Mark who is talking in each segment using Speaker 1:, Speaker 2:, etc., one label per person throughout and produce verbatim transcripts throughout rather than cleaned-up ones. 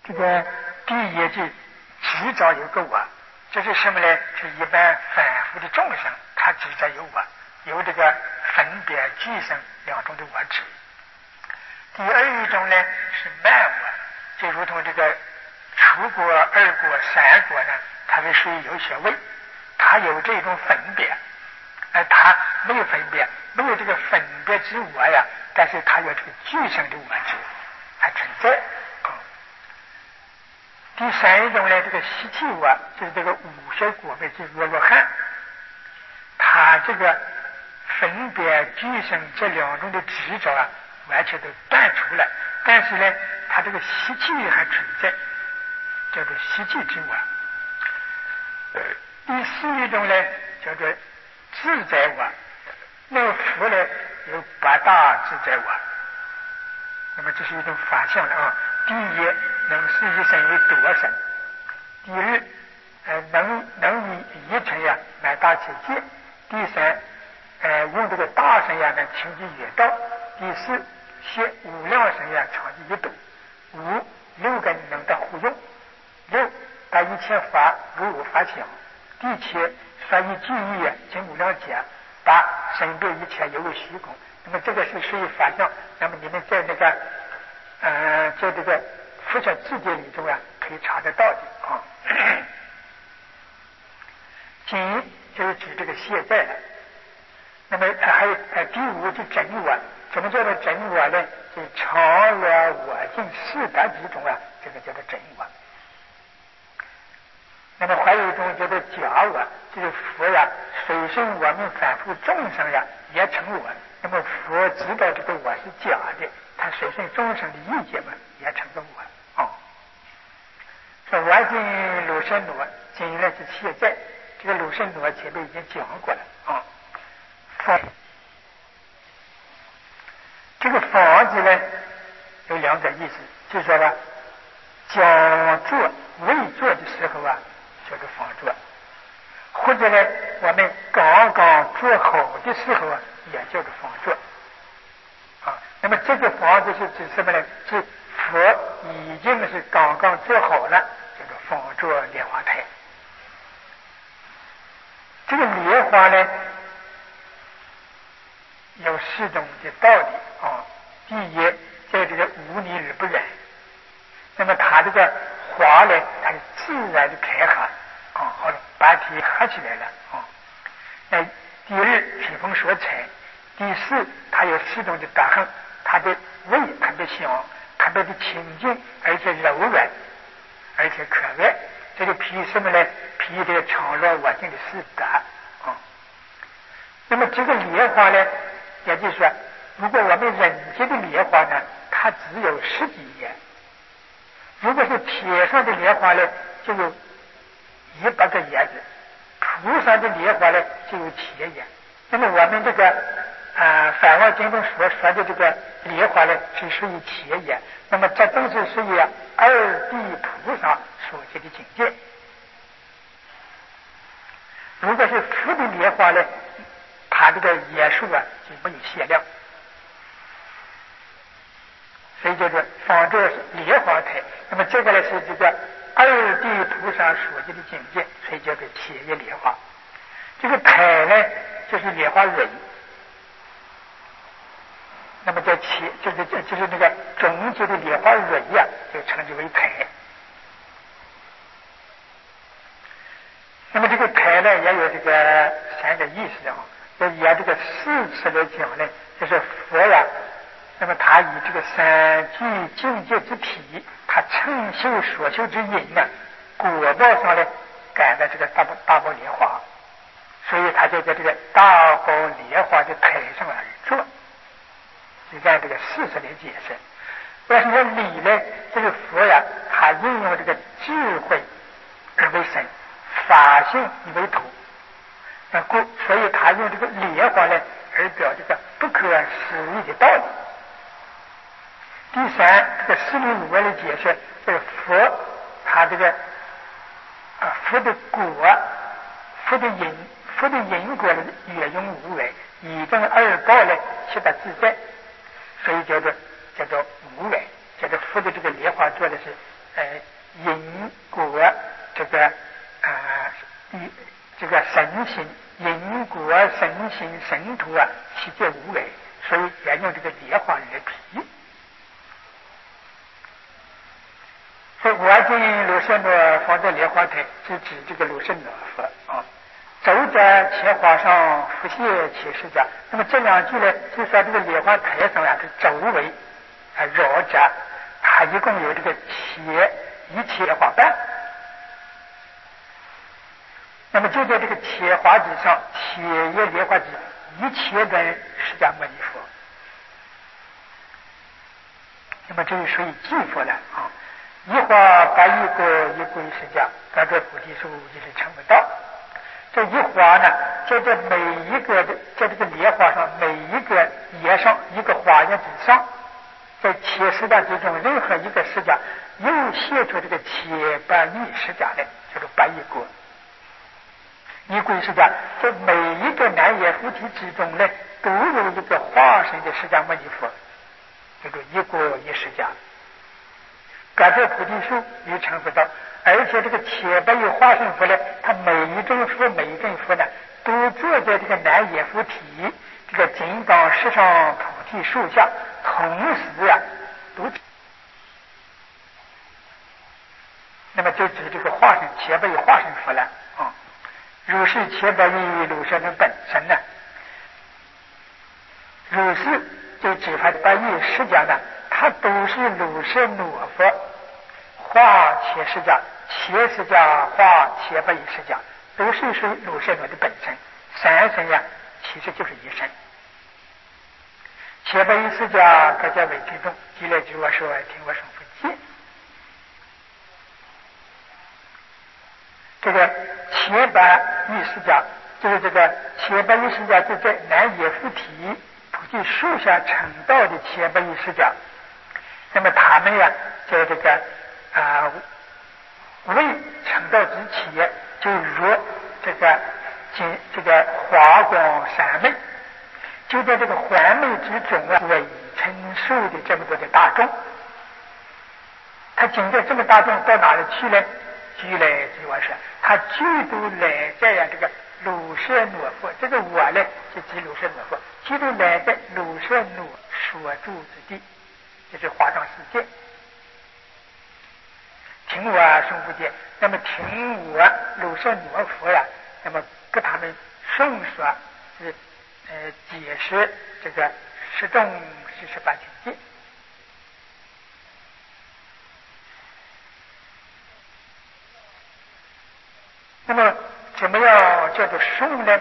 Speaker 1: 这个第一句执着有个我，这是什么呢？是一般反复的众生，他执着有我，有这个分别俱生两种的我执。第二一种呢是慢我，就如同这个初果、二果、三果呢，它是属于有学位，它有这种分别，呃，它没有分别，没有这个分别之我呀，但是它有这个俱生的我执，还存在。嗯、第三一种呢，这个习气我，就是这个五学果位之罗罗汉，它这个分别俱生这两种的执着啊，完全都断除了，但是呢，它这个习气还存在，叫做习气之我。呃，第四一种呢，叫做自在我。那么佛呢有八大自在我，那么这是一种法相的啊。第一，能使一生为多生；第二，呃，能能以一尘呀来大切界；第三，呃，用这个大神呀能轻及越道；第四，写无量神呀长及一度；五，六根能得互用；六，把一切法如无法想；第七，说以记忆经无量劫；八，身别一切犹如虚空。那么这个是属于法相，那么你们在那个呃在这个佛学字典里中啊可以查得到的啊。今就是指这个现在了。那么还有呃第五就真我，怎么叫做真我呢？就是常若我净四德之中啊，这个叫做真我。那么还有一种叫做假我，就是佛呀，随顺我们反复众生呀，也成我。那么佛知道这个我是假的，他随顺众生的意见嘛，也成个我啊。说我今鲁神罗，今呢是现在，这个鲁神罗前面已经讲过了啊。房，这个房子呢有两个意思，就是说吧，讲座未做的时候啊，叫做房座；或者呢，我们刚刚做好的时候啊，也叫做房座。啊，那么这个房子是指什么呢？是佛已经是刚刚做好了，叫做房座莲花台。这个莲花呢，有四种的道理啊。第一，在这个无泥而不染，那么它这个花呢，它是自然的开合啊，好了，把体合起来了啊。那第二，披风所采；第四，它有四种的德行，它的味特别香，特别的清净，而且柔软，而且可爱。这个披什么呢？披这个常若我净的四德啊。那么这个莲花呢，也就是说，如果我们人间的莲花呢，它只有十几叶；如果是天上的莲花呢，就有一百个叶子；菩萨的莲花呢，就有千叶。那么我们这个啊，梵网经中所说的这个莲花呢，是属于千叶。那么这都是属于二地菩萨所见的境界。如果是佛的莲花呢，它这个叶数啊就没有限量，所以叫做仿着莲花台。那么这个呢是这个二地菩萨所见的境界，所以叫做千叶莲花。这个台呢就是莲花蕊，那么在前就是就是那个中间的莲花蕊呀、啊，就称之为台。那么这个台呢也有这个三个意思啊。要按这个四次来讲呢，就是佛呀，那么他以这个三具境界之体，他乘修所修之因呢，果报上呢感的这个大宝大宝莲花，所以他就在这个大宝莲花的台上而坐，就按这个事实来解释。但是呢理呢，这个佛呀，他运用这个智慧而为身，法性以为土，那故所以他用这个莲花呢而表这个不可思议的道理。第三，这个四理五外的解释，这个佛他这个啊佛的果，佛的因，佛的因果呢越用无为，以正二报呢其得自在，所以叫做叫做无为，叫做佛的这个莲花做的是呃因果这个啊一、呃、这个神行因果神行神图啊，其皆无为，所以要用这个莲花来比。所以我见卢舍那放在莲花台，是指这个卢舍那佛啊。走在前花上，复谢其实家。那么这两句呢，就说这个莲花台上啊，这周围啊绕着，它一共有这个切一切花瓣。那么就在这个切花之上，切叶莲花之一切跟释迦牟尼佛。那么这就属于祭佛了啊。一花八亿个一归释迦，感觉菩提树就是成不到。这一花呢，在这每一个的，在这个莲花上每一个叶上一个花叶之上，在切释迦之中，任何一个释迦又写出这个切八亿释迦来，叫做八亿国。一归释迦，在每一个南阎浮提之中呢，都有一个化身的释迦牟尼佛，叫做一国一释迦。感觉菩提树与成佛道。而且这个切八亿化身佛呢，他每一尊佛每一尊佛呢，都坐在这个南阎浮提这个金刚石上菩提树下，同时啊都。那么就指这个化身切八亿化身佛了啊。如是切八亿卢舍那本身呢，如是就指他八亿释迦呢，他都是卢舍那佛化切释迦。切释迦化切八亿释迦，都是属于卢舍那的本身。三身呀，其实就是一身。切八亿释迦各家为其中，即来据我说，听我说不见。这个切八亿释迦，就是这个切八亿释迦，就在南阎浮提菩提树下成道的切八亿释迦。那么他们呀，在这个啊。呃未成道之前，就如这个今这个华光三昧，就在这个环昧之中啊，为承受的这么多的大众，他经过这么大众到哪里去呢？居来居我说，他居都来在呀、啊、这个卢舍那佛，这个我呢就指卢舍那佛，居都来在卢舍那所住之地，就是华藏世界。听我诵不见，那么听我卢舍那佛呀，那么给他们诵说是呃解释这个十种四十八境界。那么怎么样叫做诵呢？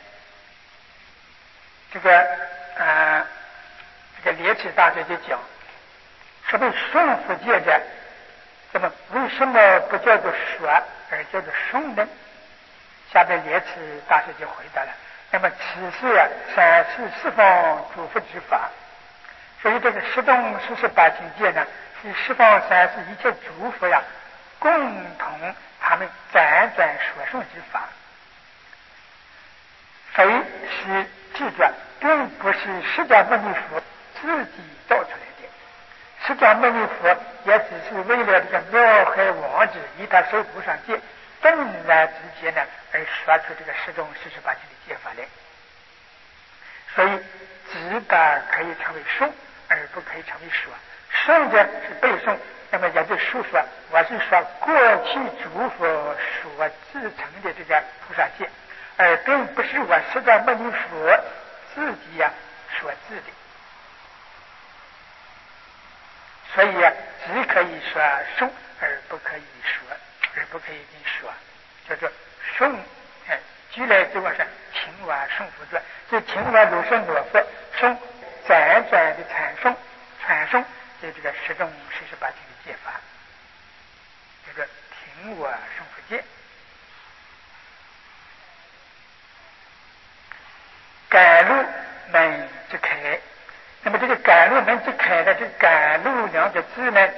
Speaker 1: 这个呃这个莲池大师就讲，说的诵佛界的。那么为什么不叫做说而叫做诵呢？下边莲池大师就回答了。那么此事啊，三世四方诸佛之法，所以这个十种四十八境界呢，是十方三世一切诸佛呀，共同他们辗转所诵之法，非是智者，并不是释迦牟尼佛自己造出来的。释迦牟尼佛也只是为了这个妙海王子以他手不上界顿然之间呢，而说出这个十种四十八境的戒法来。所以只的可以成为诵，而不可以成为说。诵的是背诵，那么也就述说，我是说过去诸佛所自成的这个菩萨戒，而并不是我释迦牟尼佛自己呀、啊、所自的。所以啊，只可以说诵，而不可以说，而不可以说，叫做诵。哎，举来就我说，听我诵佛传，就听我如诵我佛诵，辗转的传诵，传诵，就这个十种四十八境的戒法，叫做听我诵佛戒。甘露门之开。那么这个甘露门之开的这甘露两个字呢，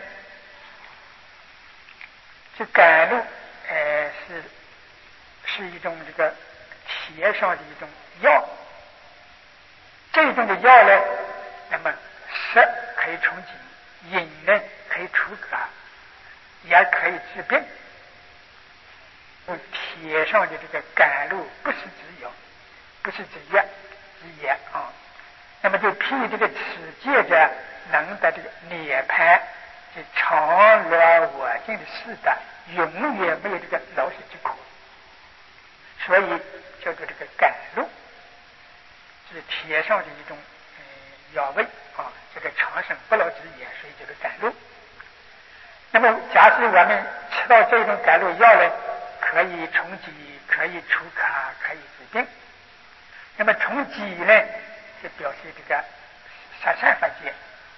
Speaker 1: 这甘露呃是是一种这个铁上的一种药，这种的药呢，那么色可以充饥，饮呢可以除渴， 也可以治病。铁上的这个甘露不是之药，不是之药之也啊。那么就譬这个持戒者能得这个涅槃，这常乐我净的事的，永远没有这个老死之苦。所以叫做这个甘露，是铁上的一种嗯药味啊，这个长生不老之也，所以叫做甘露。那么假使我们吃到这种甘露药呢，可以充饥，可以除渴，可以治病。那么充饥呢，就表示这个杀善法界；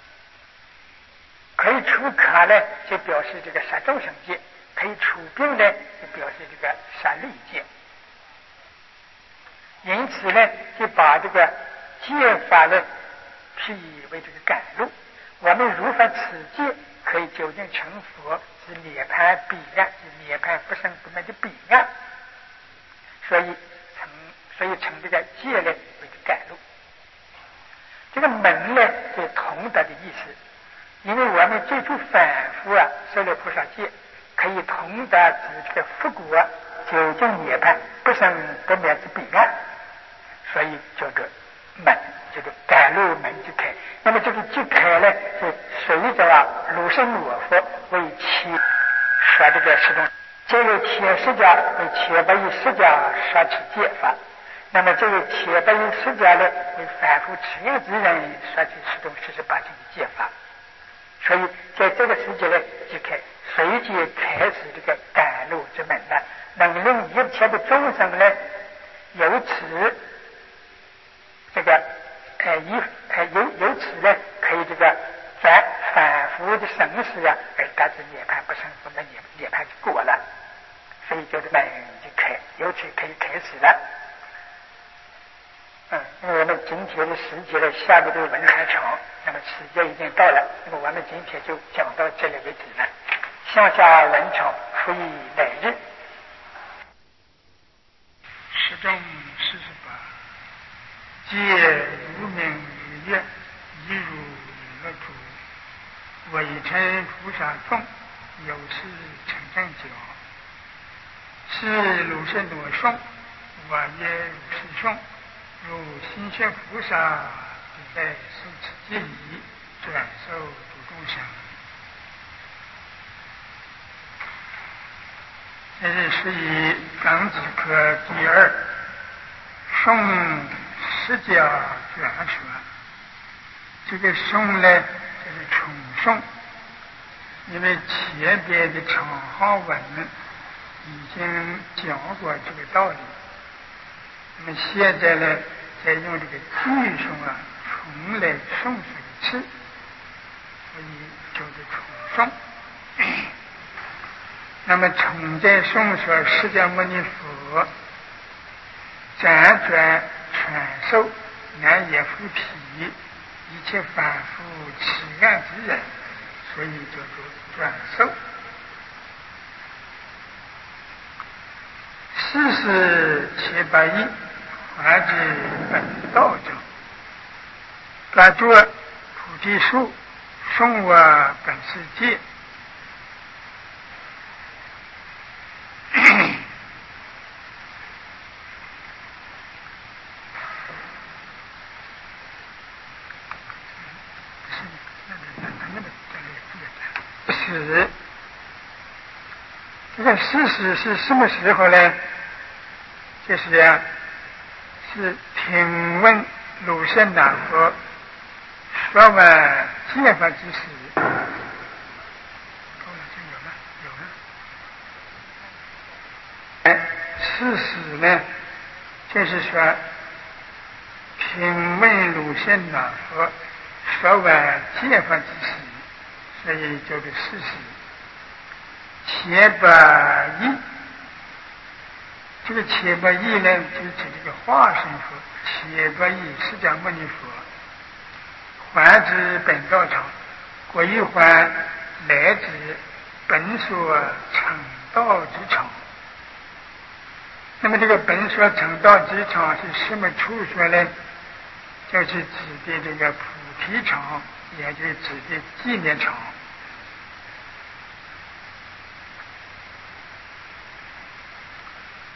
Speaker 1: 可以除渴呢，就表示这个杀众生界；可以除病呢，就表示这个杀利界。因此呢，就把这个戒法呢譬为这个甘露。我们如法持戒，可以究竟成佛，是涅槃彼岸，是涅槃不生不灭的彼岸。所以成，所以成这个戒呢为甘露。这个门呢是同德的意思，因为我们最初反复啊，受了菩萨戒，可以同德指这个复果，究竟涅槃不生不灭之彼岸，所以叫做门，叫做甘露门即开。那么这个即开呢，是随着啊鲁圣罗佛为其说这个十种，这位切释迦为切百亿释迦说起戒法。那么这位切百亿释迦呢，为反复持愿之人说起十种四十八经的戒法。所以在这个时节呢，即开随即开始这个甘露之门了，能令一切的众生呢，由此这个呃以呃由由此呢，可以这个在反复的生死啊，而达至涅槃不生不灭涅涅槃之果了。所以就是门就开，由此可以开始了。嗯，因为我们今天的时节呢，下面这个文还长，那么时间已经到了，那么我们今天就讲到这里为止了。向下文长，复以来日。
Speaker 2: 十中四十八，戒如明日月，一如日主。伪称菩萨众，有事成正觉。是如是罗诵，我也如是诵。如心学菩萨必在受持戒仪，转受诸众生。这是属于纲子科第二诵释迦卷说。这个诵呢，就是重诵，因为前边的长行文已经讲过这个道理。那么现在呢，再用这个句诵啊，重来诵这个词，所以叫做重诵。那么重在诵说释迦牟尼佛辗转传授难言复体一切反复持愿之人，所以叫做转授。四十七百亿还至本道者，该作菩提树，诵我本世界。是这个事实是什么时候呢？就是啊，是听闻鲁圣南佛说完戒法之时。够了，就有了，有了。哎，事实呢，就是说听闻鲁圣南佛说完戒法之时，所以叫做事实。千百亿，这个千百亿呢，就是指这个化身佛，千百亿释迦牟尼佛，还至本道场，归还来至本所成道之场。那么这个本所成道之场是什么处所呢？就是指的这个菩提场，也就是指的纪念场。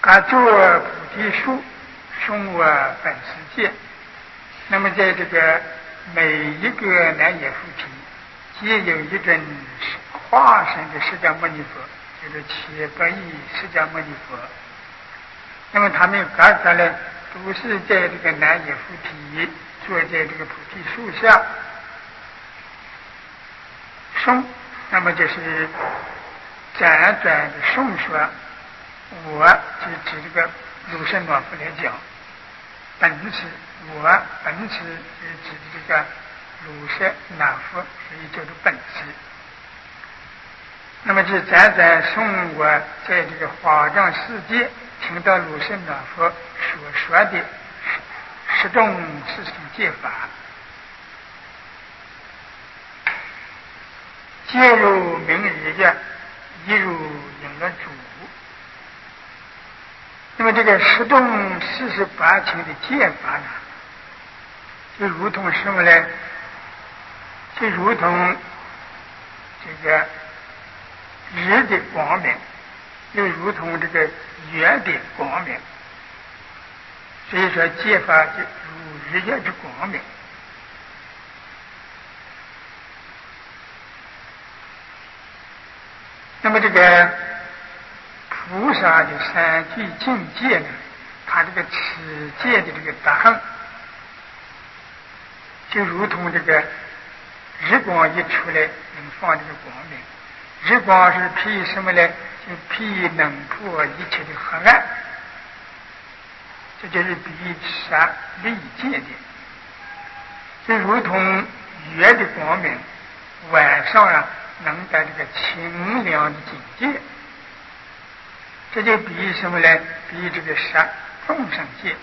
Speaker 2: 阿作菩提树，松我本世界。那么在这个每一个南野菩提，皆有一尊化身的释迦牟尼佛，就是七百亿释迦牟尼佛。那么他们个个呢，都是在这个南野菩提，坐在这个菩提树下诵，那么就是辗转的诵说。我就指这个如是罗佛来讲，本师我本师是指这个如是那佛，所以叫做本师。那么就辗转诵我在这个华藏世界听到如是那佛所说的十种四种戒法，皆如明日月，亦如影乐主。那么这个十种四十八情的戒法呢，就如同什么呢？就如同这个日的光明，又如同这个月的光明。所以说戒法就如日月之光明。那么这个菩萨的三具境界呢，他这个持戒的这个德行，就如同这个日光一出来能放这个光明。日光是披什么呢？就披能破一切的黑暗，这就是比喻杀利戒的。就如同月的光明，晚上啊能得这个清凉的境界。这就比喻什么呢？比喻这个杀众生戒，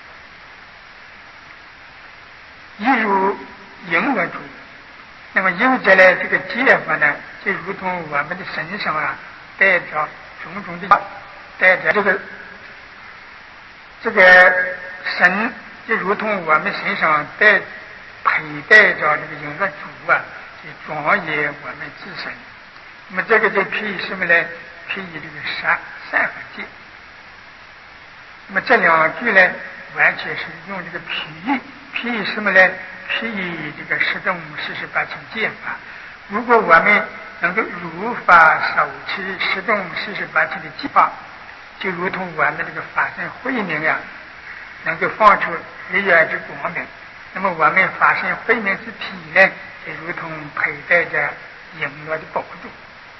Speaker 2: 一如影乐主。那么有着呢这个戒法呢，就如同我们的身上啊带着种种的，带着这个这个身，就如同我们身上带佩戴着这个影乐主啊，就庄严我们自身。那么这个就比喻什么呢？比喻这个杀善和戒。那么这两句呢，完全是用这个比喻，比喻什么呢？比喻这个十种四十八层戒法。如果我们能够如法守持十种四十八层的戒法，就如同我们这个法身慧明啊，能够放出日月之光明。那么我们法身慧明之体呢，就如同佩戴着璎珞的宝珠。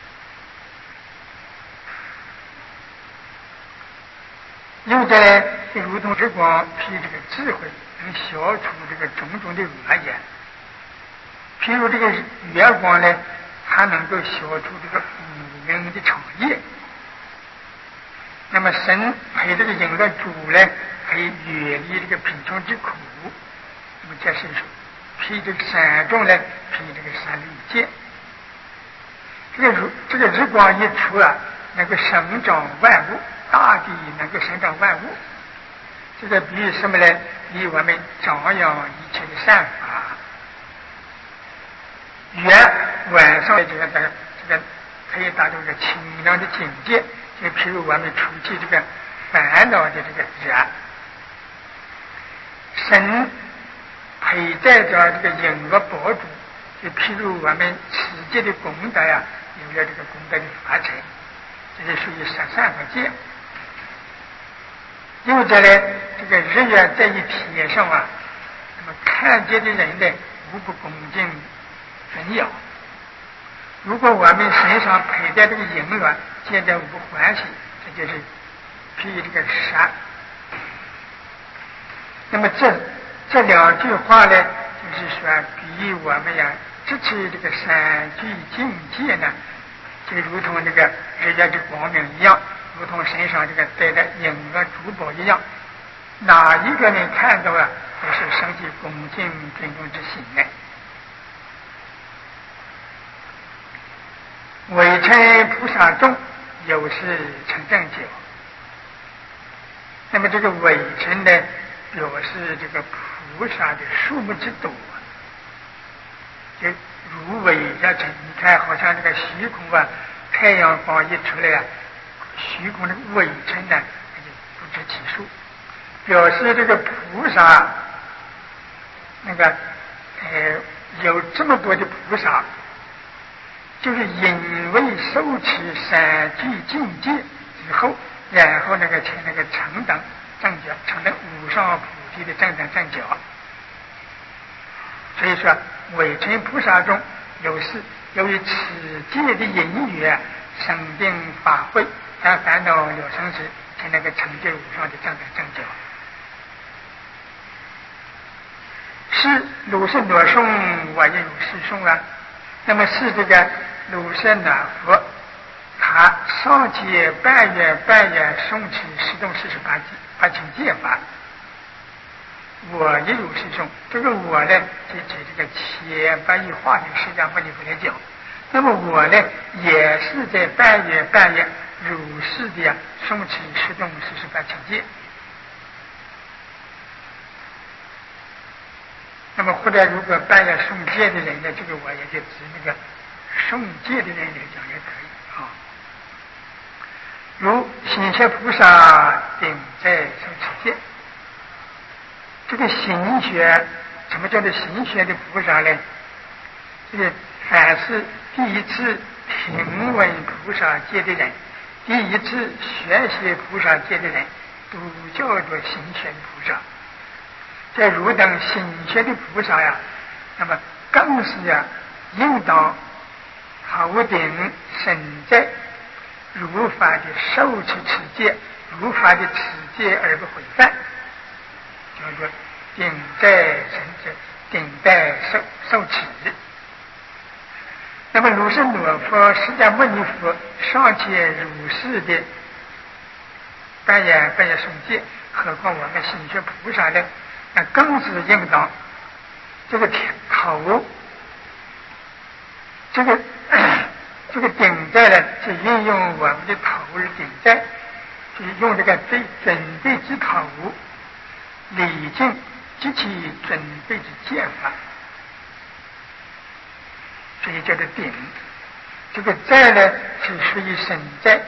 Speaker 2: 又在就如同日光披这个智慧，能消除这个种种的恶业。譬如这个月光呢，它能够消除这个无明的长业。那么神配这个璎珞主呢，可以远离这个贫穷之苦。那么这是披这个三种呢，披这个三利戒。这个日这个日光一出啊，能够生长万物。大地能够生长万物，这个比喻什么呢？比喻我们张扬一切的善法。月晚上的这个这个这个可以达到一个清凉的境界，就譬如我们除去这个烦恼的这个热。神佩戴着这个璎珞宝珠，就譬如我们持戒的功德呀，有了这个功德的发财，这是属于十善和戒。又在呢，这个日月在一天上啊，那么看见的人呢，无不恭敬尊仰。如果我们身上佩戴这个璎珞，见着无不欢喜，这就是比喻这个杀。那么这这两句话呢，就是说比喻我们呀，支持这个三具境界呢，就如同这个日月的光明一样。如同身上这个戴的璎珞珠宝一样，哪一个人看到啊，都是升起恭敬尊重之心来。伪称菩萨众，有时成正觉。那么这个伪称呢，表示这个菩萨的数目之多，就如伪加成。你看，好像这个虚空啊，太阳光一出来啊，虚空的微尘呢，它就知其数，表示这个菩萨那个呃有这么多的菩萨，就是因为受持三句境界之后，然后那个才那个成等正觉，成了无上菩提的正等正觉。所以说伪成菩萨中有事，由于此界的因缘生定法会，让烦恼了生时，才能够成就无上的正等正觉。是鲁圣罗诵，我也如是诵啊。那么是这个鲁圣那佛，他上界半月半月诵持十动四十八八请戒法，我也如是诵。这个我呢，就指这个千百亿化身释迦牟尼佛来讲。那么我呢，也是在半月半月如是的呀诵持十动四十八请戒。那么或者如果半夜诵戒的人呢，这个我也就指那个诵戒的人来讲也可以啊。如行学菩萨顶在受持戒，这个行学，什么叫做行学的菩萨呢？这个凡是第一次听闻菩萨戒的人，第一次学习菩萨戒的人，都叫做行学的菩萨。在如等行学的菩萨呀，那么更是呀应当头顶身在，如法的受持持戒，如法的持戒而不毁犯，叫做顶在身在，顶在受受持。那么如是罗佛释迦牟尼佛尚且如是的半夜半夜诵戒，何况我们行学菩萨呢？那更是应当这个头，这个这个顶在呢，是运用我们的头而顶在，就是用这个对准备之头，礼敬及其准备之戒法，所以叫做顶。这个在呢是属于神在，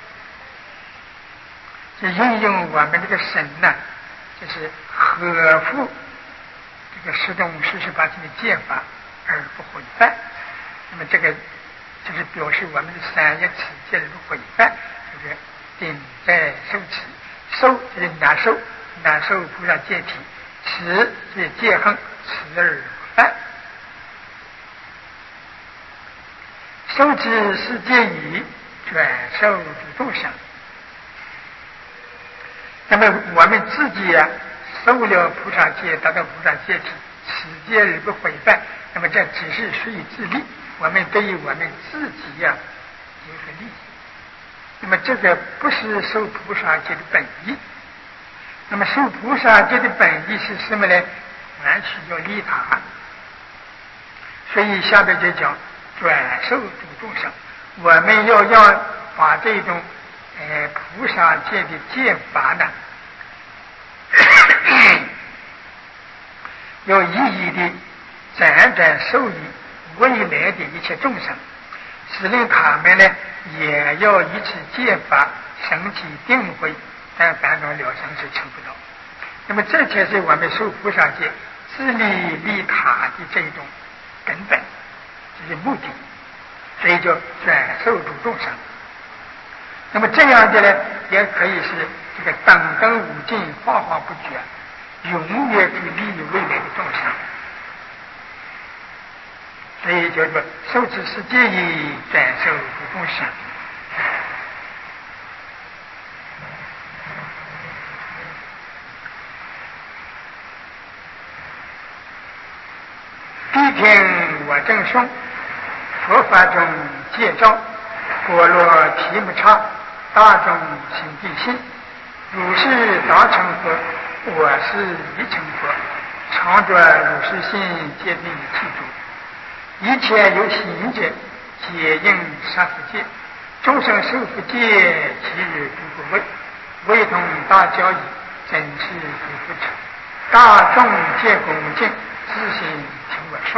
Speaker 2: 是运用我们这个神呢、啊，就是合乎这个十动四十八经的戒法而不毁犯。那么这个就是表示我们的三业持戒而不毁犯，就是顶在受持，受就是难受，难受菩萨戒体，持就是戒行，持而不犯。受持是戒语，转受主众生。那么我们自己呀、啊，受了菩萨戒，达到菩萨戒体，持戒而不毁犯，那么这只是属于自利，我们对于我们自己呀、啊、有所利益。那么这个不是受菩萨戒的本意。那么受菩萨戒的本意是什么呢？完全要利他。所以下边就讲转受主众生，我们要要把这种呃菩萨戒的戒法呢，要一一的辗转受益未来的一切众生，使令他们呢也要以此戒法升起定慧，但烦恼了生是成不到。那么这才是我们受菩萨戒自利利他的这种根本，这是目的，所以叫转受主众生。那么这样的呢，也可以是这个等等无尽，化化不绝，永远去利益未来的众生。所以叫做受持是戒以转受主众生。谛听我正诵，佛法中戒照，波罗提木叉，大众心地信。如是大成佛，我是一成佛，常着如是心，戒定气足。一切有行者，皆应杀佛戒。众生受佛戒，其日不不畏。唯同大交易，真是不不成。大众皆恭敬，自心听我诵。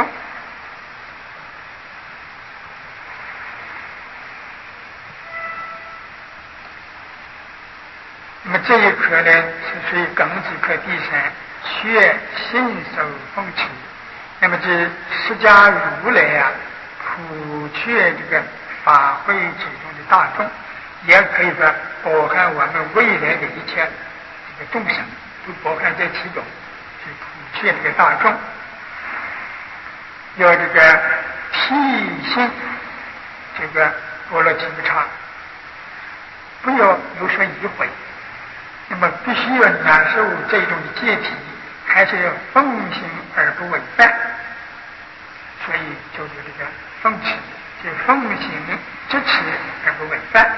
Speaker 2: 那么这一科呢是属于庚子科第三，学信守奉持。那么这释迦如来啊，普却这个法会之中的大众，也可以说包含我们未来的一切这个众生，都包含在其中，是普却这个大众。要这个体信这个波罗提木叉，不要有所疑讳。那么必须要难受这种的戒体，还是要奉行而不违犯。所以就有这个奉持，就奉行支持而不违犯。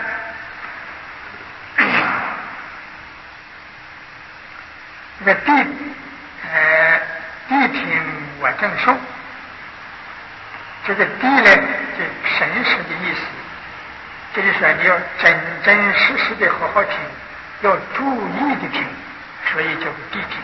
Speaker 2: 这个地呃地听我正受，这个地呢就神识的意思，这就是说你要真真实实的好好听，要注意的听，所以叫做谛听。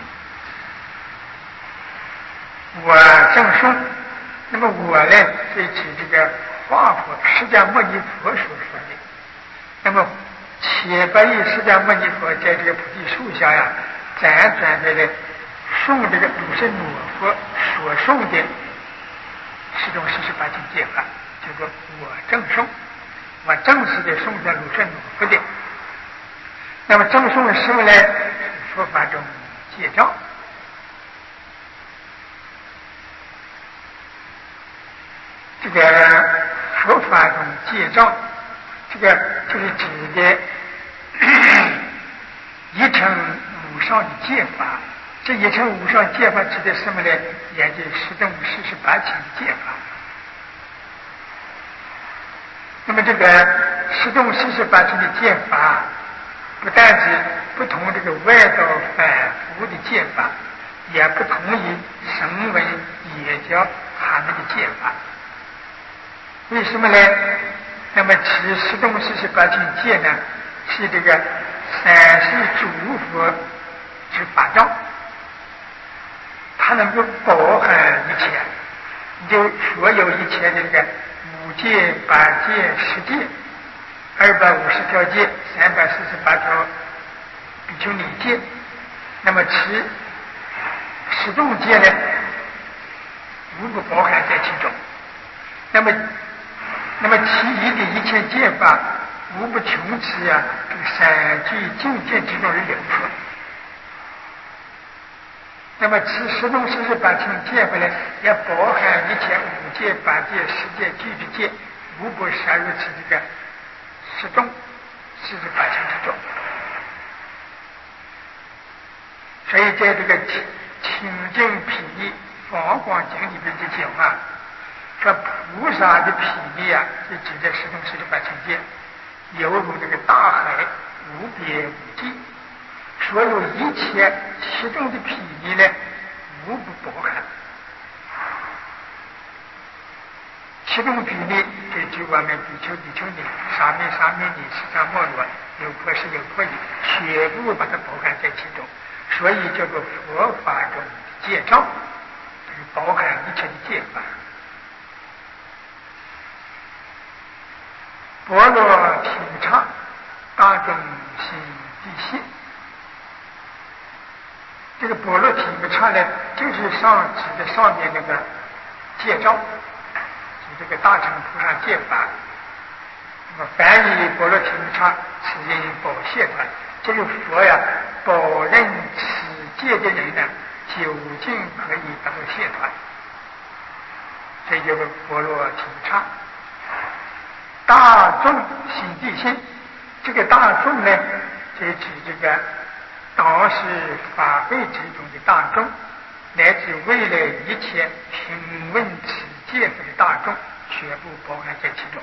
Speaker 2: 我正受，那么我呢是指这个华佛释迦牟尼佛所说的。那么七百亿释迦牟尼佛在这个菩提树下呀，辗转的呢诵这个鲁圣罗佛所诵的十种四十八经戒法，叫做我正诵。我正式的诵在鲁圣罗佛的。那么正诵什么呢？佛法中戒障。这个佛法中戒障，这个就是指的一乘无上的戒法。这一乘无上戒法指的什么呢？也就是十种四十八经戒法。那么这个十种四十八经的戒法，不但是不同这个外道反复的戒法，也不同于声闻耶教他们的戒法。为什么呢？那么此十种四十八经戒呢，是这个三世诸佛之法藏，它能够包含一切，就所有一切的这个五戒、八戒、十戒、二百五十条戒、三百四十八条比丘尼戒。那么此十种戒呢，无不包含在其中。那么那么其余的一切戒法，无不穷此啊这个三聚境界之中而流出。那么此十种四十八经戒法呢，也包含一切五戒、八戒、十戒、具足戒，无不摄入此这个十种四十八经之中。所以在这个清净毗尼法华经里面就讲啊，说菩萨的毗尼啊，就指的十种四十八经戒，犹如这个大海，无边无际。所有一切其中的毗尼呢，无不包含。其中毗尼就指我们比丘、比丘尼、沙弥、沙弥尼、释迦摩罗、有婆施、有婆夷，全部把它包含在其中。所以叫做佛法中的戒障，就是包含一切的戒法。般若体察，大众心地信。这个般若体察呢，就是上指的上面那个戒障，就这个大乘菩萨戒法。那么翻译般若体察，此因保谢他，这个佛呀，保任此戒的人呢，究竟可以得到解脱。这就是般若体察。大众心地信，这个大众呢，就指这个当时法会之中的大众，乃至未来一切听闻此戒法的大众，全部包含在其中。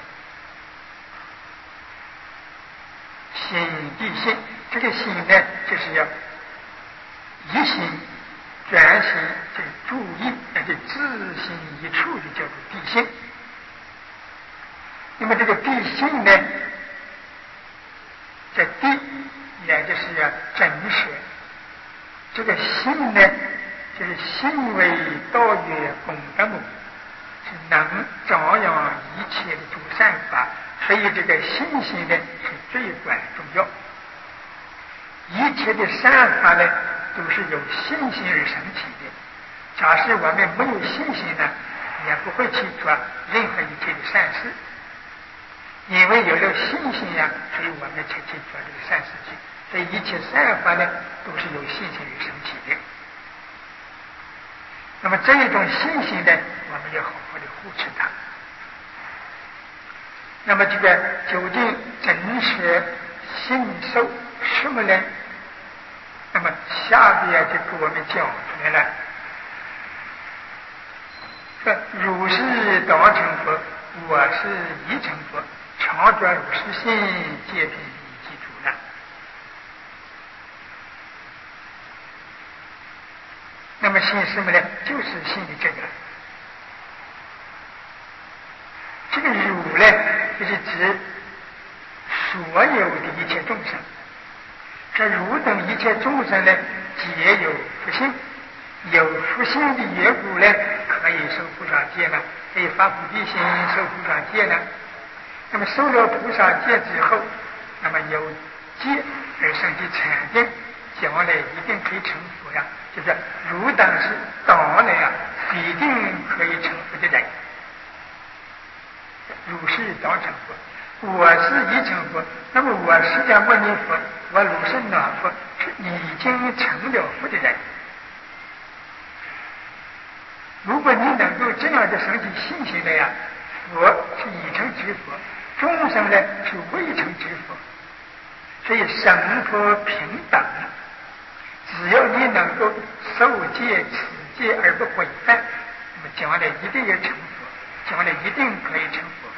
Speaker 2: 心地信，这个心呢，就是要一心专心，这个注意，那就自心一处的叫做地信。那么这个地信呢，这地也就是要真实，这个信呢，就是信为道业功德母，是能张扬一切的诸善法，所以这个信心呢是最关重要。 一切的善法呢，都是由信心而生起的。假使我们没有信心呢，也不会去做任何一切的善事。因为有了信心呀，所以我们才去做这个善事情。所以一切善法呢，都是由信心而生起的。那么这一种信心呢，我们要好好的护持它。那么这个究竟真实信受什么呢？那么下边就给我们讲出来了。说如是当成佛，我是一成佛，常转如是心，皆凭一记住了。那么信什么呢？就是信的这个。这个如呢，就是指所有的一切众生。这如等一切众生呢，皆有福性，有福性的缘故呢，可以受菩萨戒呢，可以发菩提心受菩萨戒呢。那么受了菩萨戒之后，那么有戒而生的禅定，将来一定可以成佛呀。就是如当是当来啊，必定可以成佛的人。如是当成佛，我是一成佛。那么我释迦牟尼佛，我如是那佛，是已经成了佛的人。如果你能够这样的升起信心来呀，佛是已成之佛，众生呢是未成之佛，所以生佛平等。只要你能够受戒持戒而不毁犯，那么将来一定要成佛，将来一定可以成佛。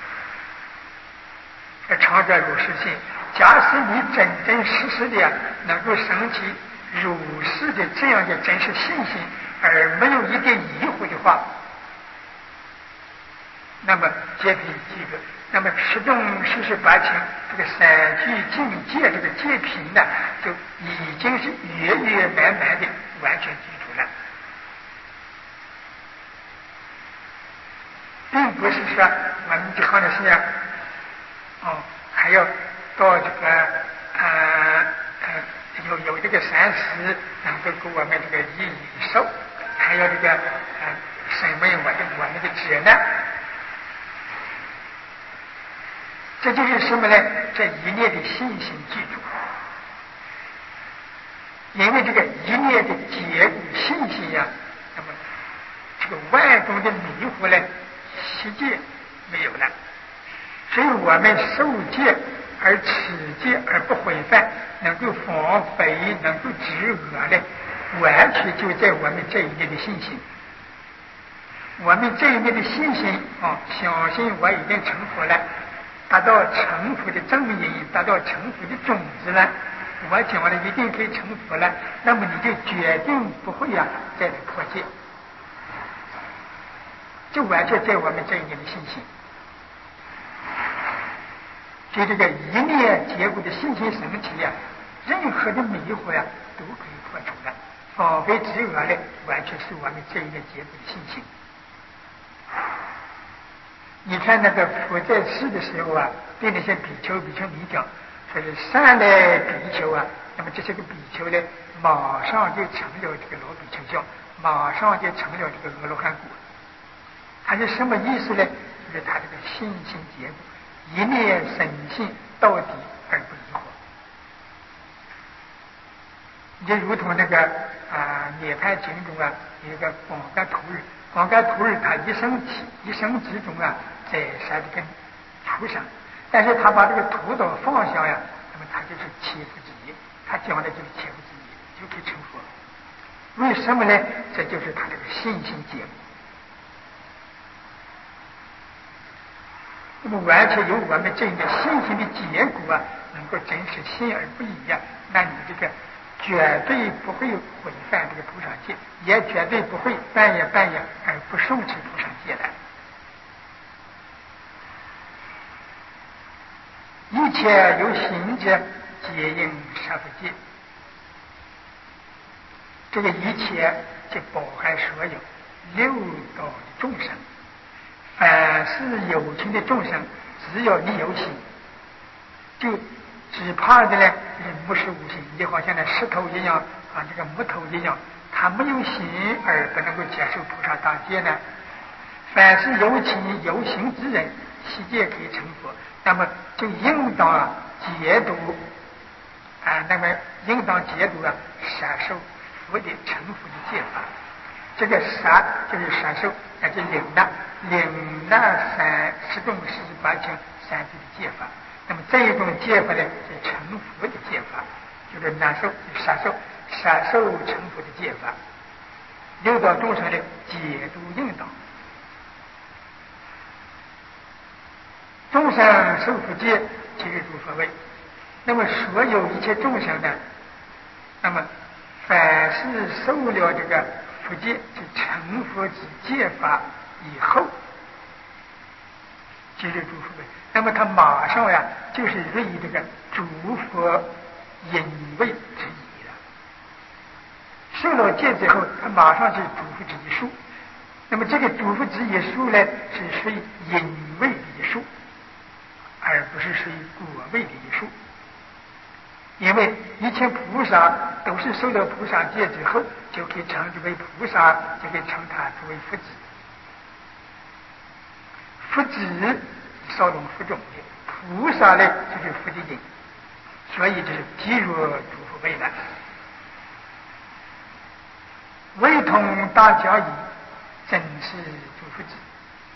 Speaker 2: 常转如是心，假使你真真实实的能够升起如是的这样的真实信心，而没有一点疑惑的话，那么戒品这个，那么十种十十八情这个三聚境界这个戒品呢，就已经是圆圆满满的完全记住了，并不是说我们这行的是呀，哦，还要到这个呃呃有有这个三十能够给我们这个一以受，还有这个呃审问我的我们的责难。这就是什么呢？这一念的信心记住，因为这个一念的结果信心呀，那么这个外中的迷惑呢，悉皆没有了。所以我们受戒而持戒而不毁犯，能够防非，能够止恶呢，完全就在我们这一念的信心。我们这一念的信心啊，相信我已经成佛了。达到成佛的正因，达到成佛的种子了，我讲了一定可以成佛了，那么你就决定不会呀、啊、再来破戒，就完全在我们这一念的信心。就这个一念结果的信心升起呀、啊，任何的迷惑呀、啊、都可以破除了，防非止恶呢，完全是我们这一念结果的信心。你看那个佛在世的时候啊，对那些比丘比丘尼讲，说是善来比丘啊，那么这些个比丘呢，马上就成了这个罗比丘教，马上就成了这个阿罗汉果。他是什么意思呢？就是他这个信心结果，一念深信到底而不疑惑。就如同那个啊《涅槃经》中啊有一个广干徒日，广干徒日他一生起一生之中啊在杀这个畜生，但是他把这个屠刀放下呀，那么他就是切腹之业，他将来就是切腹之业，就可以成佛。为什么呢？这就是他这个信心结果。那么完全由我们这个信心的结果啊，能够真实信而不疑啊，那你这个绝对不会违犯这个菩萨戒，也绝对不会半夜半夜而不受持菩萨戒来。一切有行者，皆应杀不戒。这个一切就包含所有六道的众生，凡是有情的众生，只要你有心，就只怕的呢，就是木石无心，就好像那石头一样啊，这个木头一样，他没有心而不能够接受菩萨当戒呢。凡是有情有行之人，悉皆可以成佛。那么就应当解读啊，那么应当解读啊，摄受佛的成佛的戒法。这个摄就是摄受，那就领了领了三十种四十八请三界的戒法。那么这一种戒法呢，是成佛的戒法，就是难受摄受摄受成佛的戒法。六道众生的解读应当。众生受佛戒，即入佛位。那么所有一切众生呢，那么凡是受了这个佛戒，就成佛之戒法以后，即入诸佛位。那么他马上呀，就是入于这个诸佛引位之一了。受了戒之后，他马上是诸佛之一数。那么这个诸佛之一数呢，是属于引位的一数，而不是属于果位的一数。因为一切菩萨都是受了菩萨戒之后，就可以称之为菩萨，就可以称他为佛子。佛子少龙佛种的，菩萨呢就是佛的因，所以就是即入诸佛位了。唯同大教义，真是诸佛子。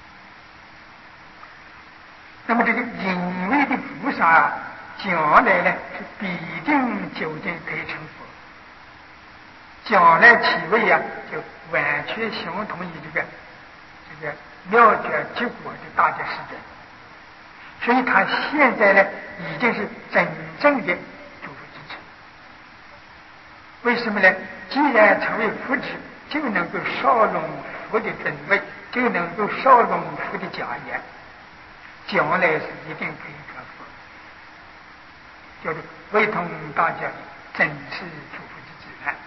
Speaker 2: 那么这个隐位的菩萨啊，将来呢是必定究竟可以成佛。将来其位啊，就完全相同于这个这个妙觉结果的大觉世尊。所以他现在呢，已经是真正的诸佛之子。为什么呢？既然成为佛子，就能够少拢佛的尊位，就能够少拢佛的家业，将来是一定可以得佛。叫做唯同大教，真是诸佛之子呢。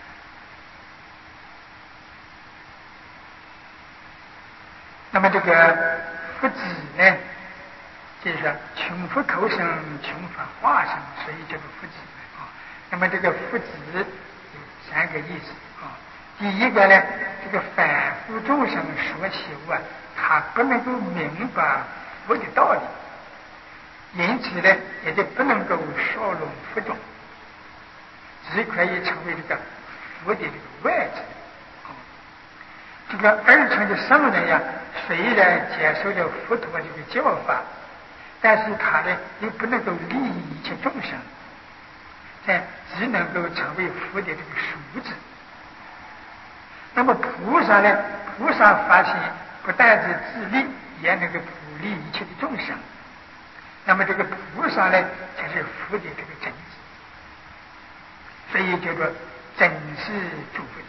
Speaker 2: 那么这个佛子呢，就是说穷佛口生，穷佛化生，所以叫做佛子啊。那么这个佛子有三个意思啊。第一个呢，这个凡夫众生所修啊，他不能够明白佛的道理，因此呢，也就不能够少拢佛种，只可以成为这个佛的这个外子。这个二乘的圣人呀，虽然接受了佛陀这个教法，但是他呢又不能够利益一切众生，但只能够成为佛的这个属子。那么菩萨呢，菩萨发心不但是自利，也能够普利一切的众生。那么这个菩萨呢，才是佛的这个真子，所以叫做真是诸佛子。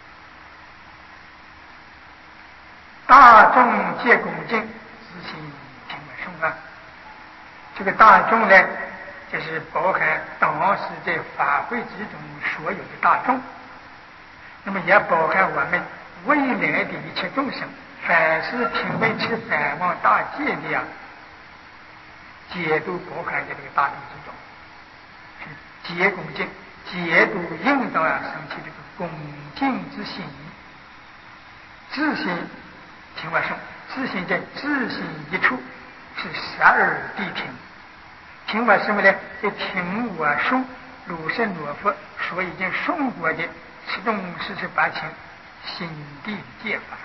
Speaker 2: 大众皆恭敬，自心听闻诵啊。这个大众呢，就是包含当时在法会之中所有的大众，那么也包含我们未来的一切众生，凡是听闻持梵王大戒的呀，皆都包含在这个大众之中，是皆恭敬，皆都应当啊生起这个恭敬之心，自心听闻诵，自心在自心一处是十二谛听。听闻什么呢？就听我诵鲁圣罗佛所已经诵过的十种四十八请心地戒法，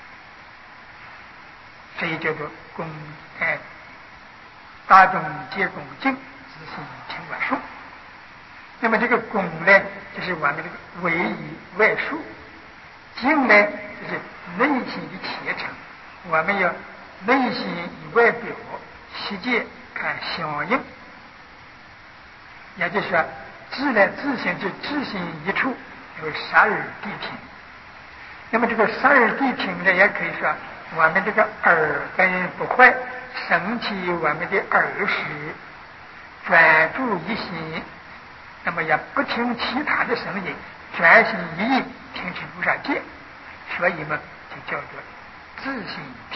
Speaker 2: 所以叫做恭哎，大众皆恭敬，自心听闻诵。那么这个恭呢，就是我们这个唯以外述；敬呢，就是内心的虔诚。我们要内心与外表悉皆看相应，也就是说，自呢自性就自性一处有十二谛听。那么这个十二谛听呢，也可以说我们这个耳根不坏，升起我们的耳识，专注一心，那么也不听其他的声音，专心一意听其菩萨戒，所以嘛，就叫做自性听。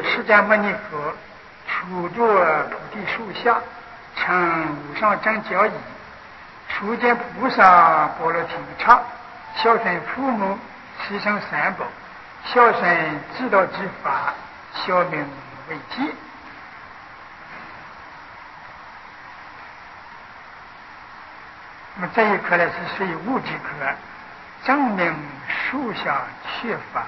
Speaker 2: 释迦牟尼佛处住菩提树下，乘无上正觉椅，初见菩萨般若听刹，孝顺父母，牺牲三宝，孝顺知道之法，孝名为戒。那么这一课呢是属于物质课，证明树下缺法。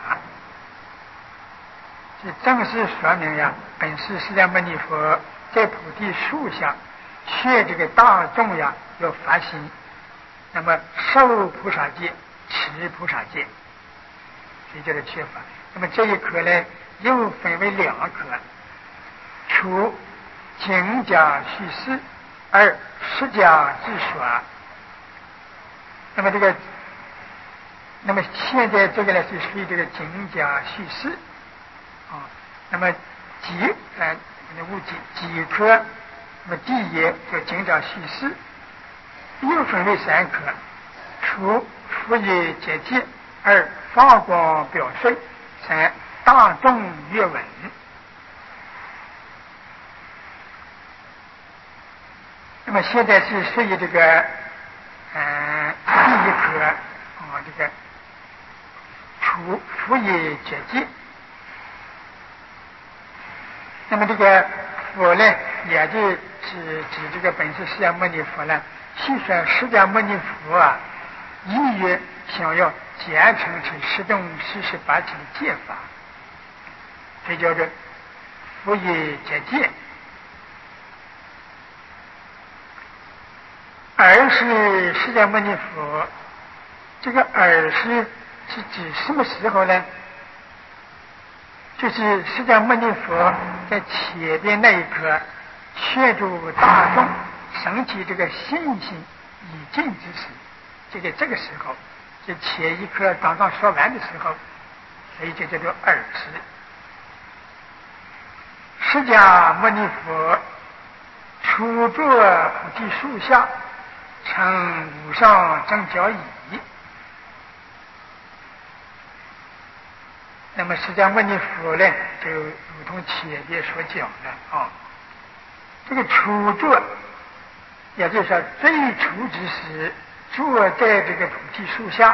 Speaker 2: 这正式说明呀，本师释迦牟尼佛在菩提树下劝这个大众呀要发心，那么受菩萨戒，持菩萨戒，所以叫做缺法。那么这一课呢又分为两课，除经家叙事，二释迦自说。那么这个，那么现在这个呢是属于这个经家叙事啊。那么几呃物几几科，那么第一叫经家叙事，又分为三科，除福业结界，二发光表率，三大众阅文。那么现在是属于这个呃第一科啊，这个除福业结界。那么这个佛呢，也就是指这个本师释迦牟尼佛呢，细说释迦牟尼佛啊，意欲想要简成成十种四十八经的戒法，这叫做福业结界。二是释迦牟尼佛，这个二是是指什么时候呢？就是释迦牟尼佛在前边那一刻劝住大众升起这个信心已尽之时，就在这个时候，就前一刻刚刚说完的时候，所以就叫做二时。释迦牟尼佛处住菩提树下，乘无上正觉椅。那么释迦牟尼佛呢，就如同前边所讲的啊，这个初坐，也就是说最初之时，坐在这个菩提树下，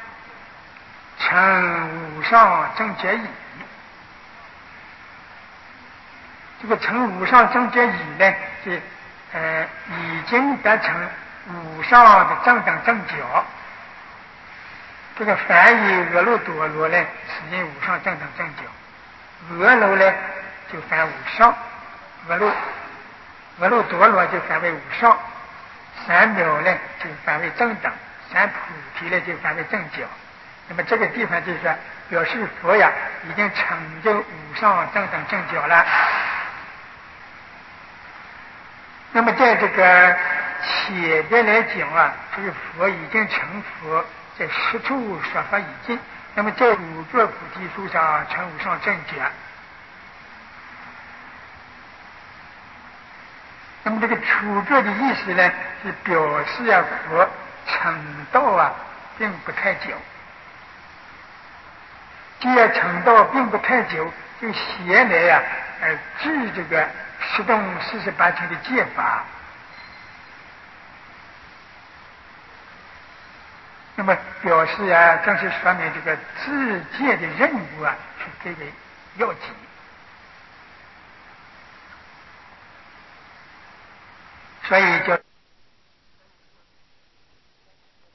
Speaker 2: 乘无上正觉椅。这个乘无上正觉椅呢，是呃已经得成无上的正等正觉。这个翻译俄罗多罗呢，是因无上正等正觉；俄罗呢就翻无上，俄罗俄罗多罗就翻为无上，三藐呢就翻为正等，三菩提呢就翻为正觉。那么这个地方就是说，表示佛呀已经成就无上正等正觉了。那么在这个前边来讲啊，这个佛已经成佛，在十处说法已尽。那么在五座菩提树上成无上正觉。那么这个处座的意思呢，是表示啊佛成道啊并不太久。既然成道并不太久，就闲来呀、啊、而治这个十种四十八经的戒法。那么表示啊，正是说明这个自戒的任务啊是最为要紧。所以叫